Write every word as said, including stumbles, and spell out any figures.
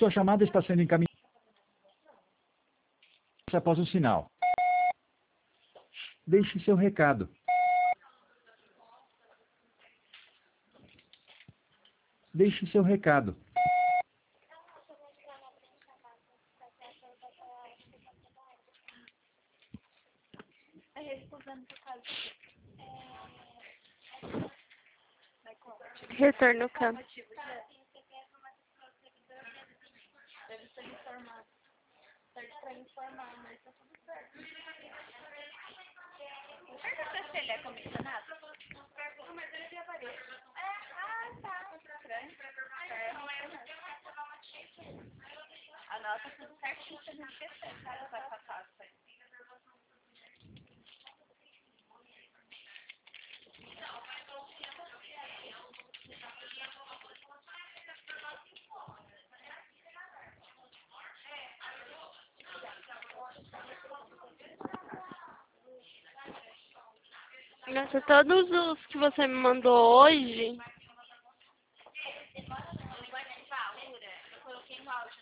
Sua chamada está sendo encaminhada após o sinal. Deixe seu recado. Deixe seu recado. Retorno ao campo. Deve ser informado. Serve pra informar, mas tá tudo certo. Pergunta se ele é comissionado. Não, mas ele tem aparelho. É, ah, tá. Estranho. Anota tudo certinho pra não esquecer, cara. Vai passar isso aí. Nossa, todos os que você me mandou hoje. Eu coloquei no áudio.